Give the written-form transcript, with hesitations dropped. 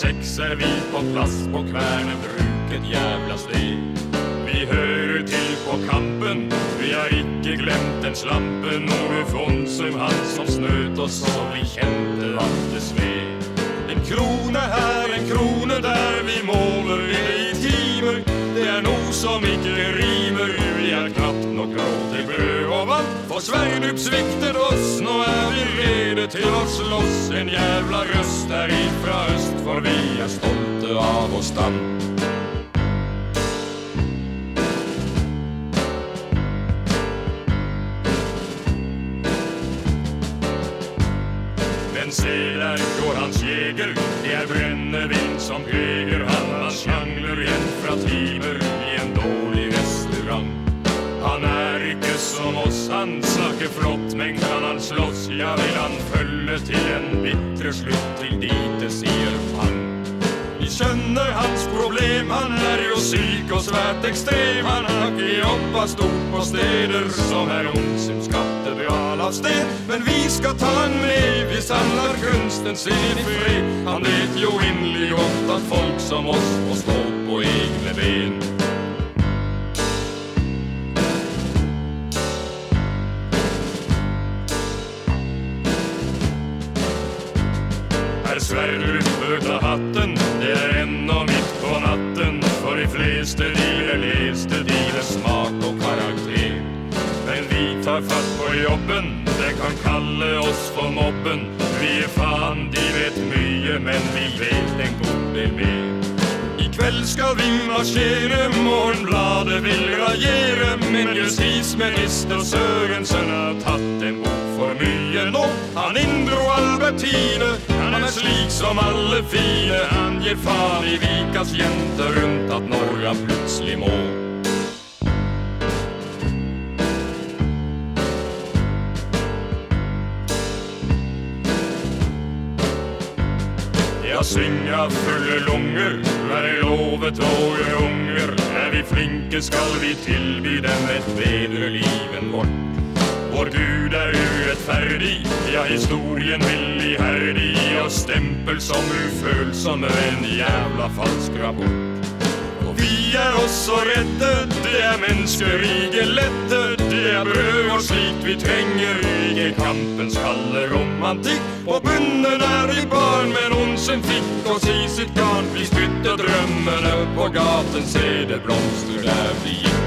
6 vi på plass på Kværner Bruk, et jævla sted. Vi hører til på kampen, vi har ikke glemt den slampen. Ove Fonsum, han som snøt oss, så vi kjente at det sved. En krone her, en krone der, vi måler det i timer. Det noe som ikke rimer, vi har knapt nok råd til brød og vann. For Sverdrup sviktet oss, nå vi rede til å slåss. En jævla røst ifra øst, for vi stolte av vår stand. Men se der går hans jeger, det brennevin som preger han. Han sjangler igjen fra timer i en dårlig restaurant. Han ikke som oss, han snakker flott, men kan han slåss? Ja, vil han følge til en bittre slutt, til dit det sier han. Vi skjønner hans problem, han jo syk og svært ekstrem. Han har ikke jobbet stort på steder som Onsum skapte bral av sted. Men vi skal ta han med hvis han lar kunsten sin i fred. Han vet jo inderlig godt at folk som oss må stå på egne ben. Sverdrup bør ta hatten, det ennå midt på natten. For de fleste leste smak og karakter. Men vi tar fatt på jobben, det kan kalle oss for mobben. Vi faen, de vet mye, men vi vet en god del mer. I kveld skal vi marsjere, Morgenbladet vil rajere. Men justisminister Sørensen har tatt en bok for mye nå. Han inndro Albertine, han slik som alle fine. Han gir faen i Vikas jenter rundt at når han plutselig må. Ja, synga fulle lunger, lovet våre unger. Vi flinke skal vi tilby dem et bedre liv enn vårt. Vår Gud urettferdig, ja, historien vil iherdig gi oss stempel som ufølsomme, en jævla falsk rapport. Og vi også redde, det menneskerige lette. Det brød og slikt vi trenger, ikke kampens kalde romantikk. På bunnen de barn, men Onsum fikk oss i sitt garn. Vi spytter drømmene på gaten, se det blomster der vi gikk.